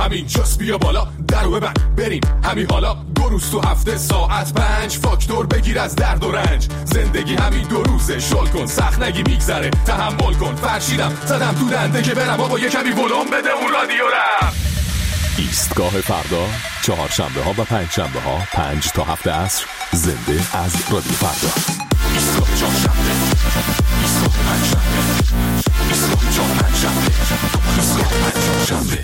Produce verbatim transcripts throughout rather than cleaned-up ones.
همین جاست بیا بالا درو ببند بریم همین حالا دو روز تو هفته ساعت پنج فاکتور بگیر از درد و رنج زندگی همین دو روزه شل کن سخت نگی میگذره تحمل کن فرشیدم زدم تو دنده که برم بابا یه کمی ولوم بده اون رادیو رم. ایستگاه فردا چهارشنبه ها و پنج شنبه ها پنج تا هفت عصر زنده از رادیو فردا. ایستگاه چهارشنبه ایستگاه پنجشنبه ایستگاه چهارشنبه ایستگاه پنجشنبه.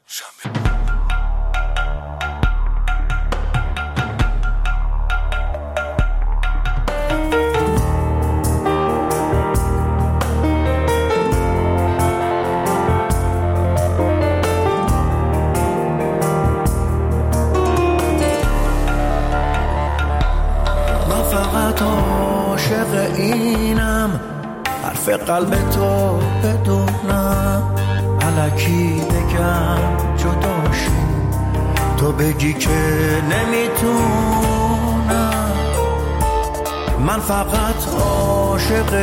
اینم حرف قلب تو بدونم الکی بگم جداشی تو بگی که نمیتونم من فقط عاشق